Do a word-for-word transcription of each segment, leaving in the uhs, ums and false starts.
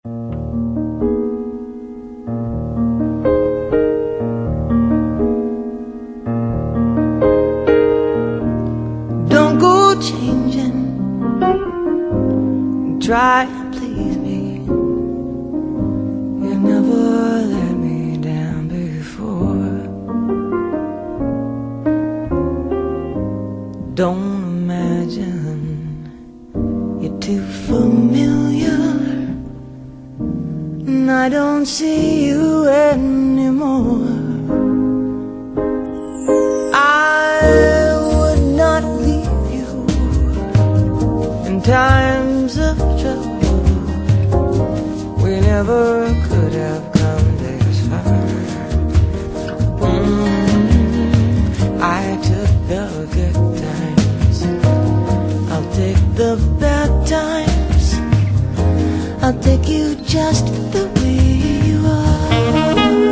Don't go changing, try to please me. You never let me down before. Don't imagine you're too familiar, and I don't see you anymore. I would not leave you in times of trouble. We never could have come this far. mm, I took the good times, I'll take the bad times. I'll take you just the way you are.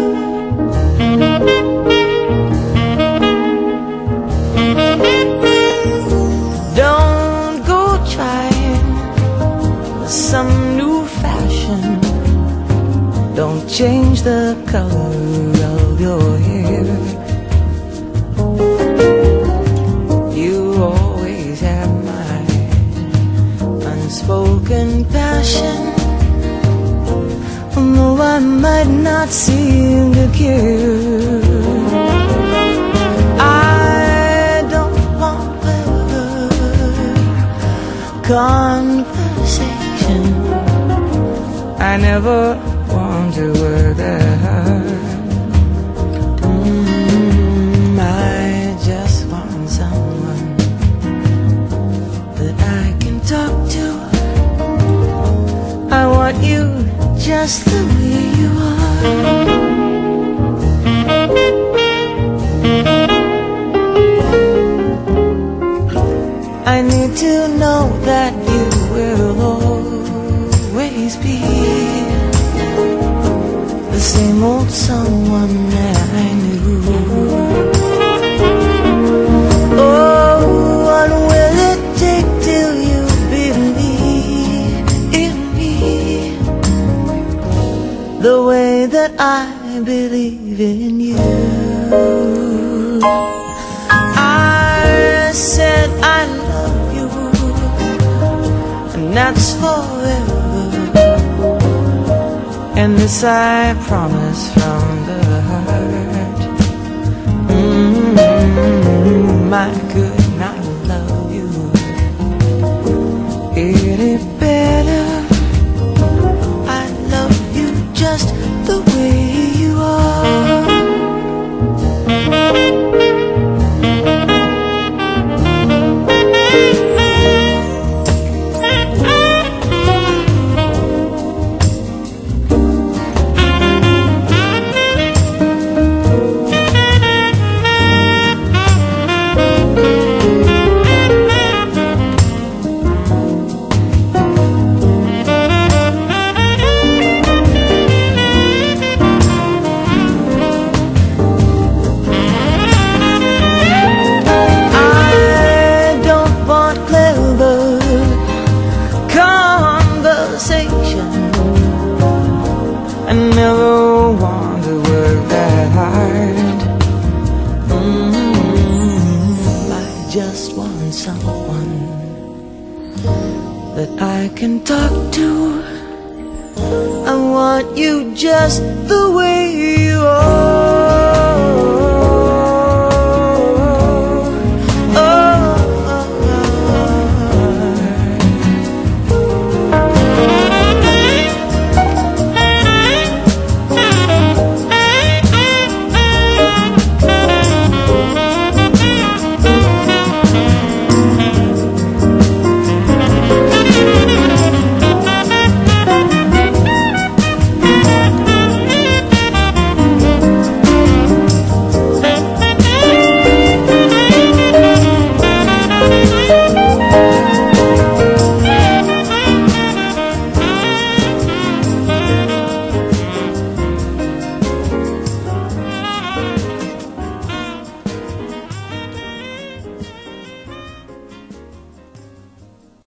Don't go trying some new fashion. Don't change the color of your hair. You always have my unspoken passion, although I might not seem to care. I don't want clever conversation. I never want to work that hard. mm, I just want someone that I can talk to. I want you just the way you are. I need to know that you will always be the same old someone that I knew. Oh, what will it take till you believe in me the way that I believe in you? I said I love you, and that's forever, and this I promise from the heart. mm, I could not love you any better. I love you just the way you are. I never want to work that hard. mm, I just want someone that I can talk to. I want you just the way you are.